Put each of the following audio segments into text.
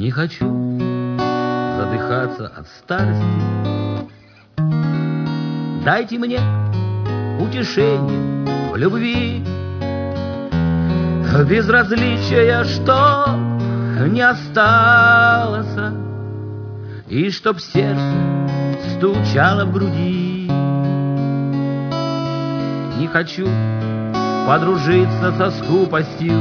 Не хочу задыхаться от старости. Дайте мне утешение в любви, безразличия, что не осталось, и чтоб сердце стучало в груди. Не хочу подружиться со скупостью,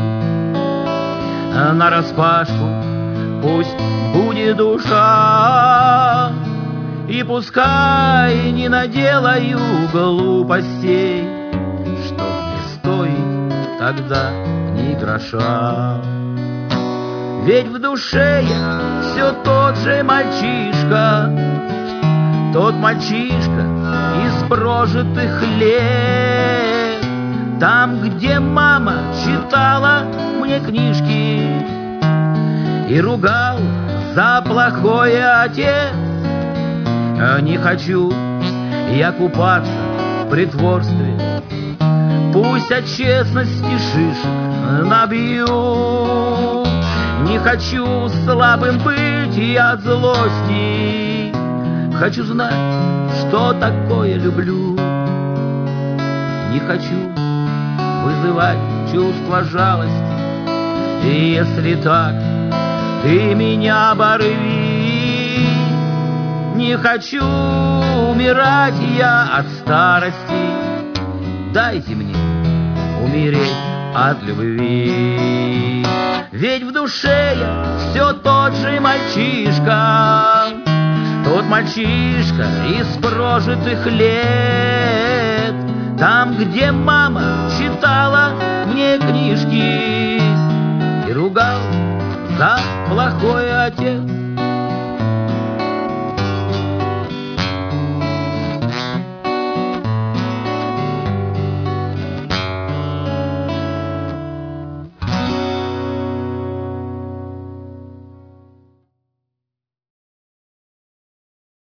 нараспашку пусть будет душа, и пускай не наделаю глупостей, чтоб не стоить тогда ни гроша. Ведь в душе я все тот же мальчишка, тот мальчишка из прожитых лет, там, где мама читала мне книжки и ругал за плохое отец. Не хочу я купаться в притворстве, пусть от честности шишек набью. Не хочу слабым быть и от злости, хочу знать, что такое люблю. Не хочу вызывать чувство жалости, и если так, ты меня оборви. Не хочу умирать я от старости, дайте мне умереть от любви. Ведь в душе я все тот же мальчишка, тот мальчишка из прожитых лет, там, где мама читала мне книжки и ругал за плохой отец.